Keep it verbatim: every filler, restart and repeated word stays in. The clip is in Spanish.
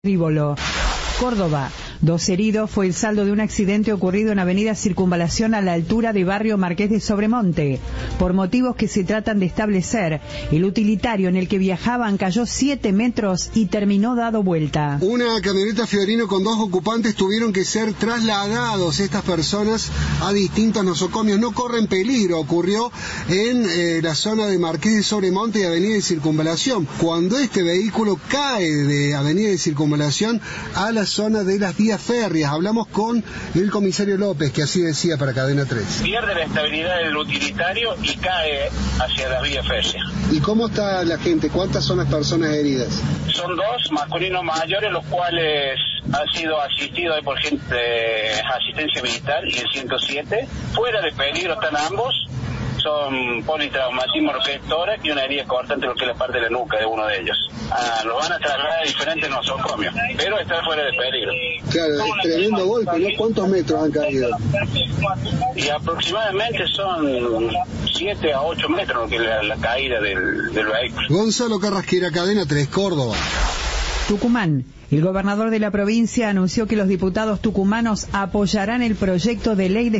Rívolo. Córdoba. Dos heridos fue el saldo de un accidente ocurrido en Avenida Circunvalación a la altura de Barrio Marqués de Sobremonte. Por motivos que se tratan de establecer, el utilitario en el que viajaban cayó siete metros y terminó dado vuelta. Una camioneta Fiorino con dos ocupantes tuvieron que ser trasladados estas personas a distintos nosocomios. No corren peligro. Ocurrió en eh, la zona de Marqués de Sobremonte y Avenida de Circunvalación, cuando este vehículo cae de Avenida de Circunvalación a la zona de las vías férreas. Hablamos con el comisario López, que así decía para Cadena tres. Pierde la estabilidad del utilitario y cae hacia las vías férreas. ¿Y cómo está la gente? ¿Cuántas son las personas heridas? Son dos masculinos mayores, los cuales han sido asistidos por gente de asistencia militar y el ciento siete. Fuera de peligro están ambos. Son politraumatismo roquetora y una herida cortante en lo que es la parte de la nuca de uno de ellos. Ah, los van a trasladar a diferentes nosocomios, pero están fuera de peligro. Claro, es tremendo golpe, ¿no? ¿Cuántos metros han caído? Y aproximadamente son siete a ocho metros que la, la caída del, del vehículo. Gonzalo Carrasquera, Cadena tres, Córdoba. Tucumán. El gobernador de la provincia anunció que los diputados tucumanos apoyarán el proyecto de ley de